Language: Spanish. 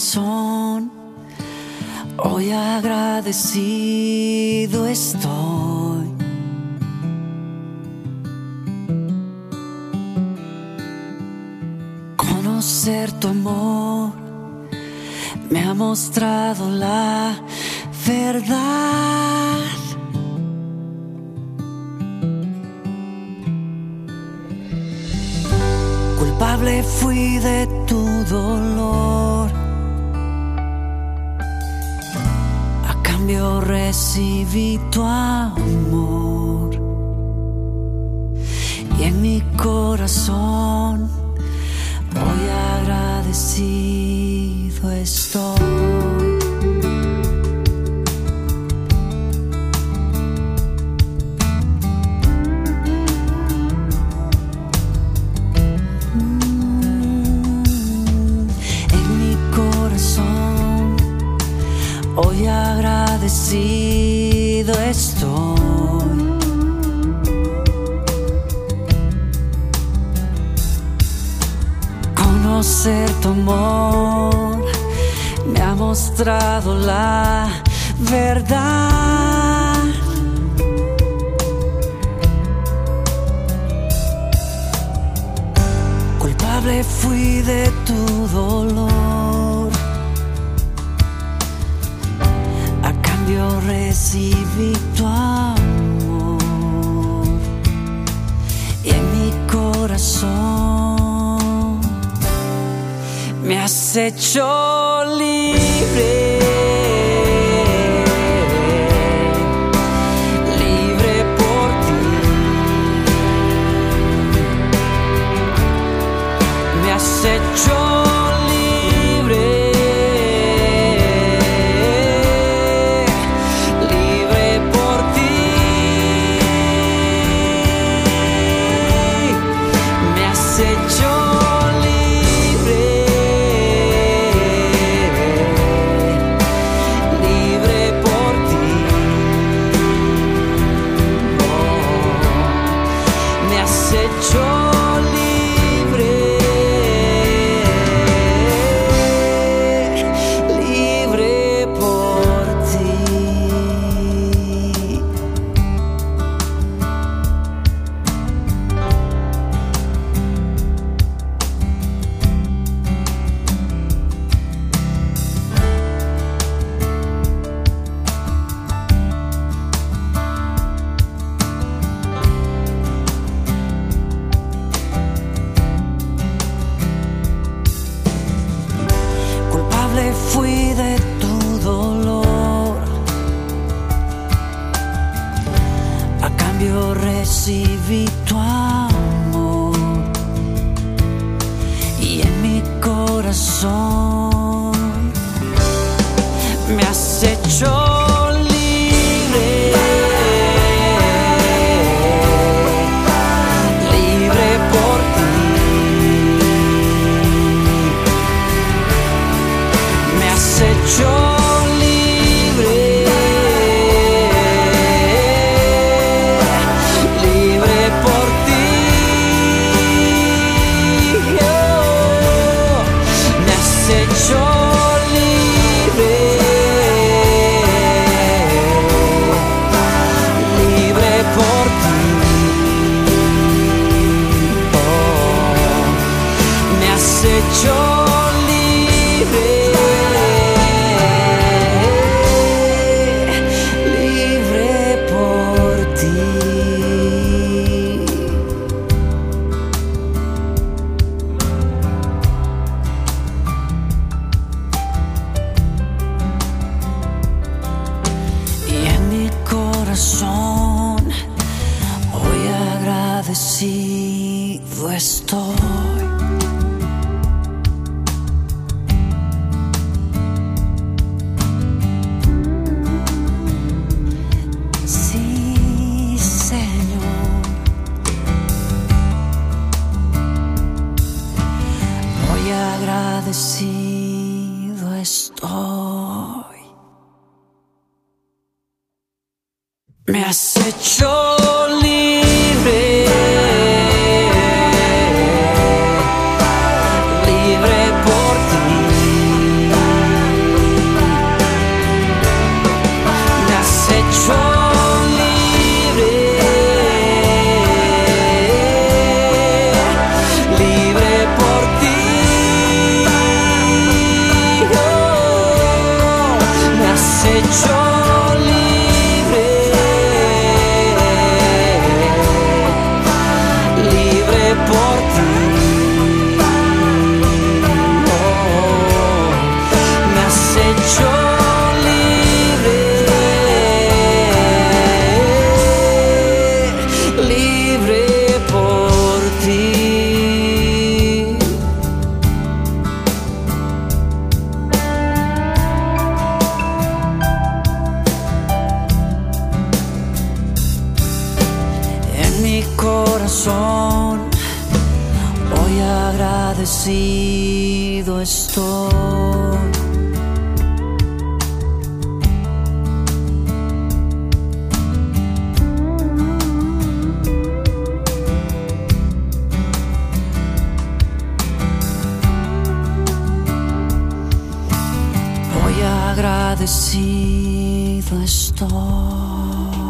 corazón, hoy agradecido estoy. Conocer tu amor me ha mostrado la verdad. Culpable fui de tu dolor, a cambio recibí tu amor, y en mi corazón hoy agradecido estoy. Hoy agradecido estoy. Conocer tu amor me ha mostrado la verdad. Culpable fui de tu dolor, yo recibí tu amor, y en mi corazón me has hecho libre. Libre por ti, me has hecho fui de tu dolor, a cambio recibí tu amor, y en mi corazón me has hecho hoy agradecido estoy. Sí, Señor, hoy agradecido estoy. Me has hecho libre, libre por ti. has hecho libre, libre por ti. Oh, me has hecho libre, libre por ti. Mi corazón hoy agradecido estoy. Hoy agradecido estoy.